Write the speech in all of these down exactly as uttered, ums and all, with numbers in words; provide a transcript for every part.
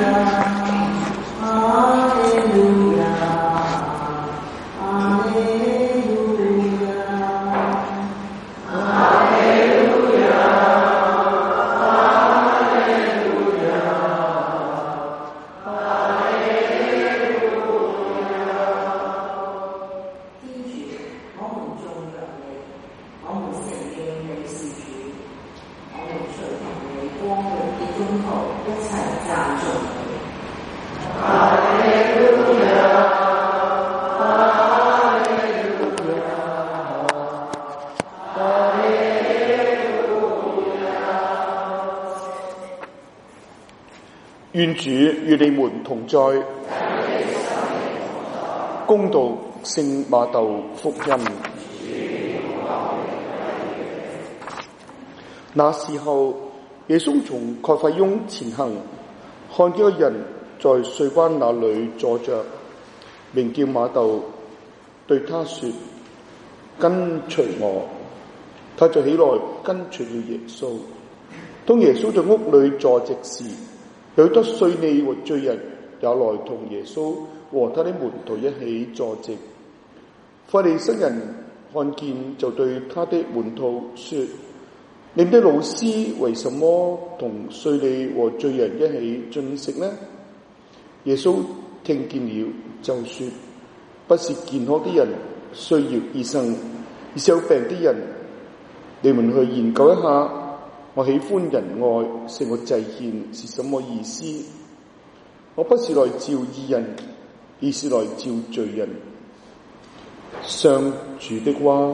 願主與你們同在。恭讀聖馬竇福音。那時候，耶穌從蓋法雍前行，看見一個人在稅關那裏坐着，名叫馬竇，對他說：跟隨我。他就起來跟隨了耶穌。當耶穌在屋裏坐席時，有許多稅吏和罪人也來同耶穌和他的門徒一起坐席。法利塞人看見，就對他的門徒說：你們的老師為什麼同稅吏和罪人一起進食呢？耶穌聽見了，就說：不是健康的人需要醫生，而是有病的人。你們去研究一下，我喜歡仁愛勝過祭獻是什麼意思？我不是來召義人，而是來召罪人。上主的話。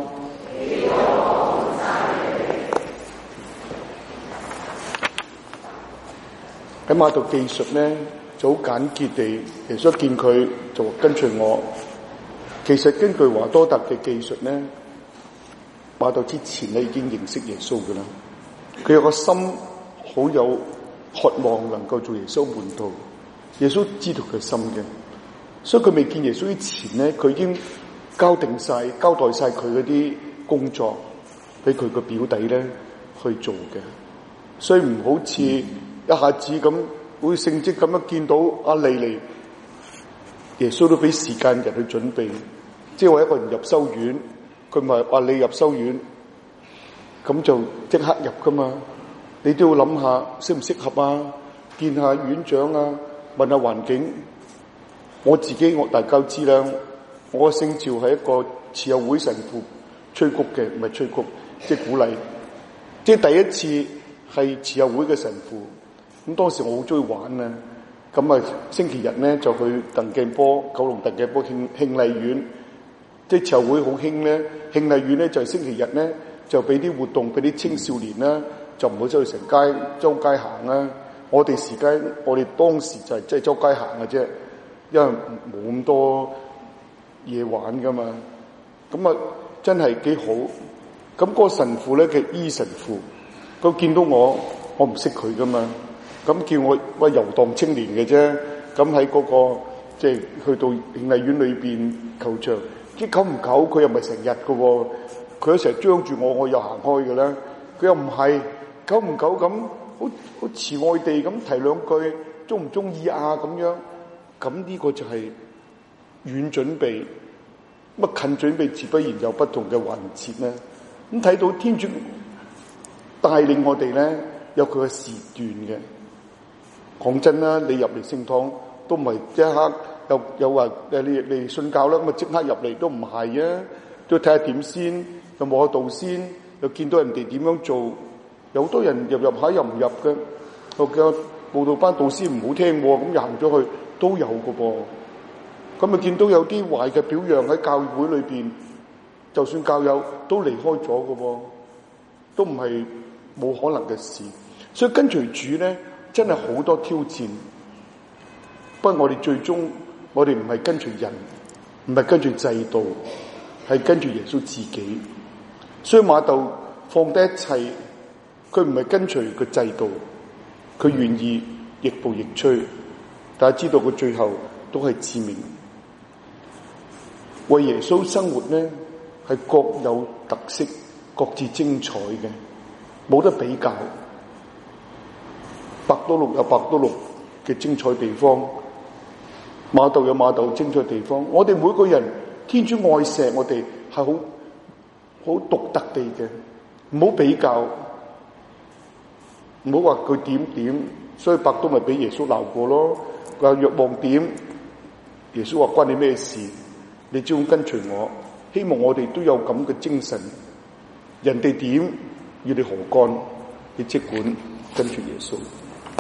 喺馬竇記述呢，就好簡潔地，耶穌見佢就跟隨我。其實根據華多達嘅記述呢，馬竇之前咧已經認識耶穌㗎啦。佢有個心好有渴望能夠做耶穌門徒，耶穌知道佢心嘅，所以佢未見耶穌之前咧，佢已經交定晒、交代晒佢嗰啲工作俾佢個表弟咧去做嘅，所以唔好似一下子咁會聖蹟咁樣見到阿利嚟，耶穌都俾時間人去準備，即係話一個人入修院，佢唔係話你入修院。咁就即刻入噶嘛？你都要諗下適唔適合啊？見下院長啊，問下環境。我自己我大家都知啦，我嘅聖召係一個慈幼會神父催谷嘅，唔係催谷，即係鼓勵。即係第一次係慈幼會嘅神父。咁當時我好中意玩啊，咁啊星期日咧就去鄧鏡波，九龍鄧鏡波慶慶麗苑。即係慈幼會好興咧，慶麗苑咧就係星期日咧。就俾啲活動俾啲青少年啦，就唔好走去成街周街行啦。我哋時間，我哋當時就係即係周街行嘅啫，因為冇咁多嘢玩噶嘛。咁啊，真係幾好。咁、那、嗰個神父咧嘅伊神父，佢見到我，我唔識佢噶嘛。咁叫我喂遊蕩青年嘅啫。咁喺嗰個即係、就是、去到慶麗苑裏邊球場，即久唔久佢又唔係成日嘅喎。佢有成日張住我，我又行開嘅啦。佢又唔係久唔久咁，好好慈愛地咁提兩句，中唔中意啊咁樣。咁呢個就係遠準備，乜近準備自不然有不同嘅環節咧。咁睇到天主帶領我哋咧，有佢嘅時段嘅。講真啦，你入嚟聖堂都唔係即刻有有話誒，你你信教啦，咁啊即刻入嚟都唔係啊，都要睇下點先。又摸下道先，又見到人哋點樣做，有好多人入入下又唔入嘅，又叫報道班導師唔好聽，咁又行咗去，都有嘅噃。咁啊見到有啲壞嘅表揚喺教會裏邊，就算教友都離開咗嘅噃，都唔係冇可能嘅事。所以跟隨主咧，真係好多挑戰。不過我哋最終，我哋唔係跟隨人，唔係跟隨制度，係跟住耶穌自己。所以馬竇放低一切，佢唔係跟隨個制度，佢願意亦步亦趨。大家知道佢最後都係致命。為耶穌生活咧，係各有特色，各自精彩嘅，冇得比較。伯多祿有伯多祿嘅精彩地方，馬竇有馬竇精彩地方。我哋每個人天主愛錫我哋係好好獨特地嘅，唔好比較，唔好話佢點點，所以伯多祿咪俾耶穌鬧過咯。佢話若望點，耶穌話關你咩事？你只管跟隨我。希望我哋都有咁嘅精神，人哋點與你何干？你即管跟隨耶穌。